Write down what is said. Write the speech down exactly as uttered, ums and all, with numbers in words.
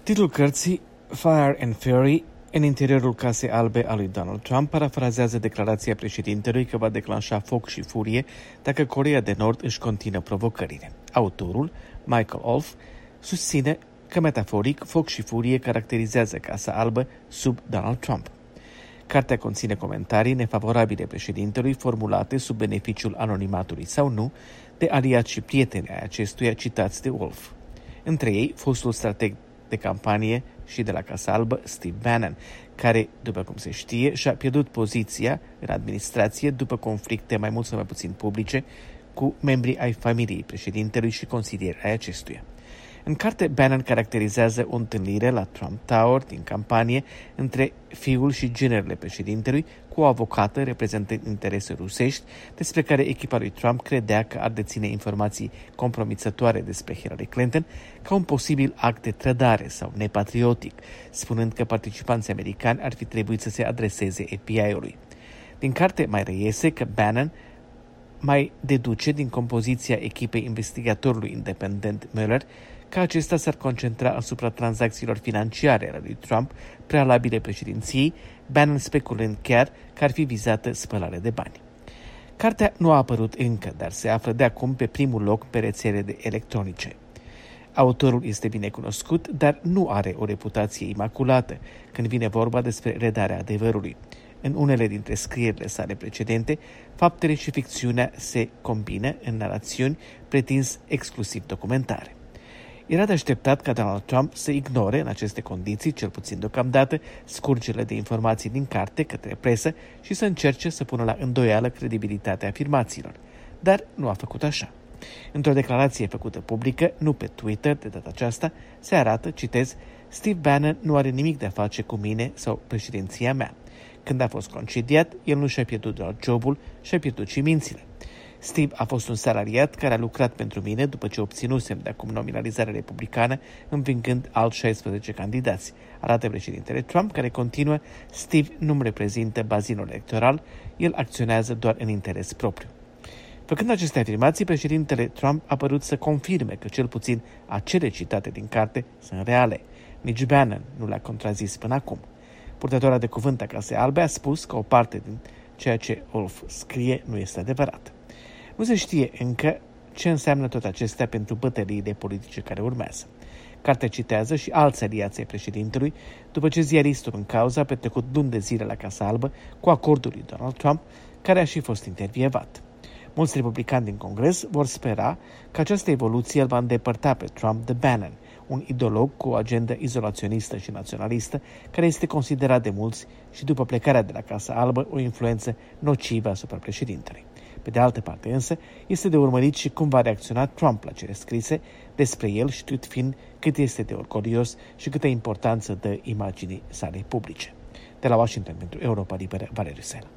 Titlul cărții, Fire and Fury, în interiorul Casei Albe a lui Donald Trump, parafrazează declarația președintelui că va declanșa foc și furie dacă Coreea de Nord își continuă provocările. Autorul, Michael Wolff, susține că metaforic foc și furie caracterizează Casa Albă sub Donald Trump. Cartea conține comentarii nefavorabile președintelui formulate sub beneficiul anonimatului sau nu de aliați și prieteni ai acestuia citați de Wolff. Între ei, fostul strateg de campanie și de la Casa Albă, Steve Bannon, care, după cum se știe, și-a pierdut poziția în administrație după conflicte mai mult sau mai puțin publice cu membrii ai familiei președintelui și consilieri ai acestuia. În carte, Bannon caracterizează o întâlnire la Trump Tower din campanie între fiul și generele președintelui cu o avocată reprezentând interese rusești, despre care echipa lui Trump credea că ar deține informații compromițătoare despre Hillary Clinton ca un posibil act de trădare sau nepatriotic, spunând că participanții americani ar fi trebuit să se adreseze F B I-ului. Din carte mai reiese că Bannon mai deduce din compoziția echipei investigatorului independent Mueller că acesta s-ar concentra asupra tranzacțiilor financiare ale lui Trump prealabile președinției, Bannon speculând chiar că ar fi vizată spălare de bani. Cartea nu a apărut încă, dar se află de acum pe primul loc pe rețele de electronice. Autorul este bine cunoscut, dar nu are o reputație imaculată când vine vorba despre redarea adevărului. În unele dintre scrierile sale precedente, faptele și ficțiunea se combină în narațiuni pretins exclusiv documentare. Era de așteptat ca Donald Trump să ignore, în aceste condiții, cel puțin deocamdată, scurgerile de informații din carte către presă și să încerce să pună la îndoială credibilitatea afirmațiilor. Dar nu a făcut așa. Într-o declarație făcută publică, nu pe Twitter de data aceasta, se arată, citez, Steve Bannon nu are nimic de a face cu mine sau președinția mea. Când a fost concediat, el nu și-a pierdut doar jobul, și-a pierdut și mințile. Steve a fost un salariat care a lucrat pentru mine după ce obținusem de acum nominalizarea republicană, învingând alți șaisprezece candidați. Arată președintele Trump, care continuă, Steve nu-mi reprezintă bazinul electoral, el acționează doar în interes propriu. Făcând aceste afirmații, președintele Trump a părut să confirme că cel puțin acele citate din carte sunt reale. Nici Bannon nu le-a contrazis până acum. Purtătoarea de cuvânt a Casei Albe a spus că o parte din ceea ce Wolff scrie nu este adevărat. Nu se știe încă ce înseamnă tot acestea pentru bătăliile politice care urmează. Cartea citează și alți aliați ai președintelui, după ce ziaristul în cauză a petrecut luni de zile la Casa Albă cu acordul lui Donald Trump, care a și fost intervievat. Mulți republicani din Congres vor spera că această evoluție îl va îndepărta pe Trump de Bannon, un ideolog cu o agendă izolaționistă și naționalistă, care este considerat de mulți și după plecarea de la Casa Albă o influență nocivă asupra președintelui. Pe de altă parte însă, este de urmărit și cum va reacționa Trump la cele scrise despre el, știut fiind cât este de orgolios și câtă importanță dă imaginii sale publice. De la Washington pentru Europa Liberă, Valeriu Sela.